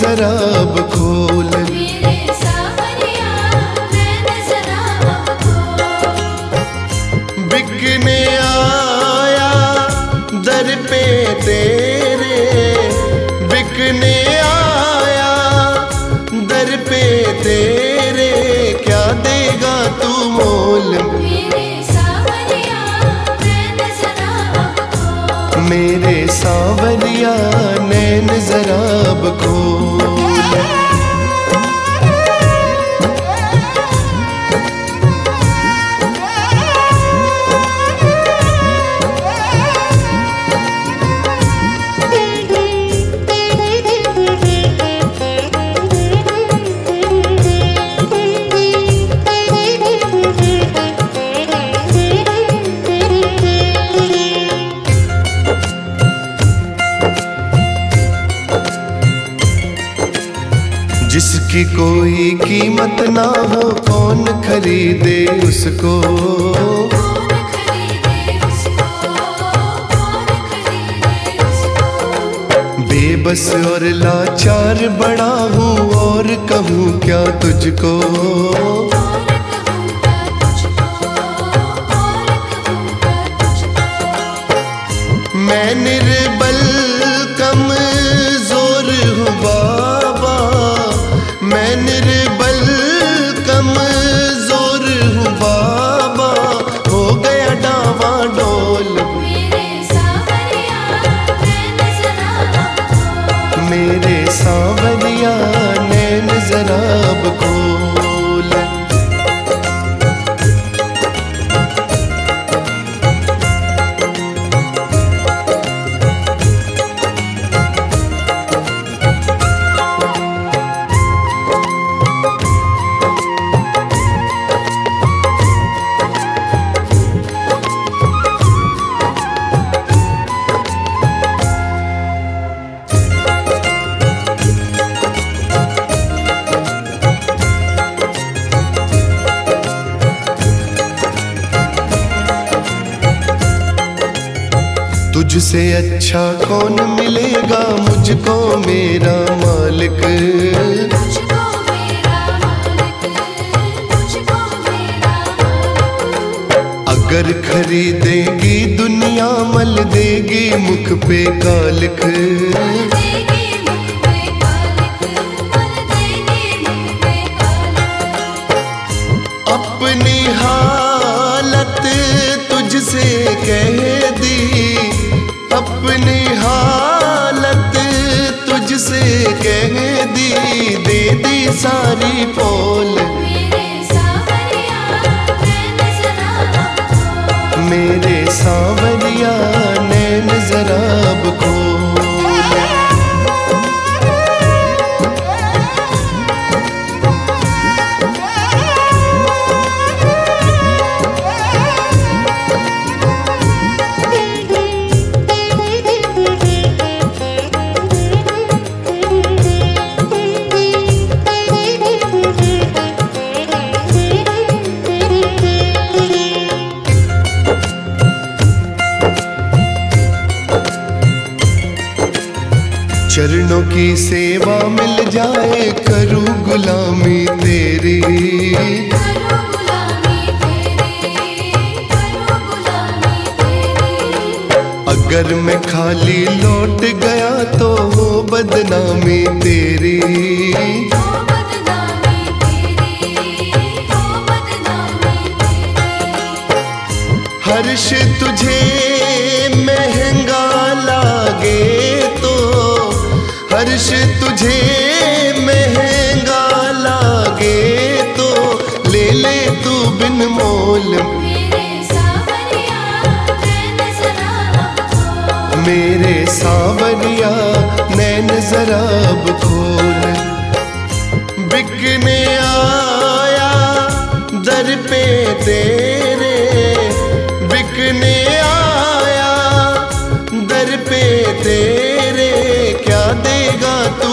जरा अब खोल। मेरे सावरिया नैन जरा अब खोल। बिकने आया दर पे तेरे, बिकने आया दर पे तेरे, क्या देगा तू मोल। मेरे सावरिया नैन जरा अब खोल। मेरे सांवरिया नैन जरा अब खोल। जिसकी कोई कीमत ना हो कौन खरीदे उसको। कौन खरीदे उसको, कौन खरीदे उसको। बेबस और लाचार बड़ा हूँ और कहूँ क्या तुझको। और कहूँगा तुझको, और कहूँगा तुझको। मैं निर्बल कमजोर हूँ बाबा, मैं निर्बल कमजोर हूँ बाबा, हो गया डावाडोल। मेरे सावरिया नैन जरा अब खोल। मेरे सांवरिया नैन जरा अब खोल। तुझसे अच्छा कौन मिलेगा मुझको मेरा मालिक। मुझको मेरा मालिक, मुझको मेरा मालिक। अगर खरीदेगी दुनिया मल देगी मुख पे कालिक। मल देगी मुख पे कालिक, मल देगी मुख पे कालिक। अपनी हालत तुझसे कह दी, अपनी हालत तुझसे कह दी, दे दी सारी पोल। मेरे सावरिया नैन जरा अब खोल। मेरे सांवरिया नैन जरा अब खोल। चरणों की सेवा मिल जाए करूँ गुलामी तेरी। करो गुलामी तेरी, करो गुलामी तेरी। अगर मैं खाली लौट गया तो हो बदनामी तेरी। हो बदनामी तेरी, हो बदनामी तेरी। हर्ष तुझे महंगा लागे तो, हर्ष तुझे महंगा लागे तो, ले ले तू बिन मोल। मेरे सावरिया नैन जरा अब खोल। मेरे सांवरिया नैन जरा अब खोल। बिकने आया दर पे तेरे, बिकने आया दर पे तेरे, क्या देगा तू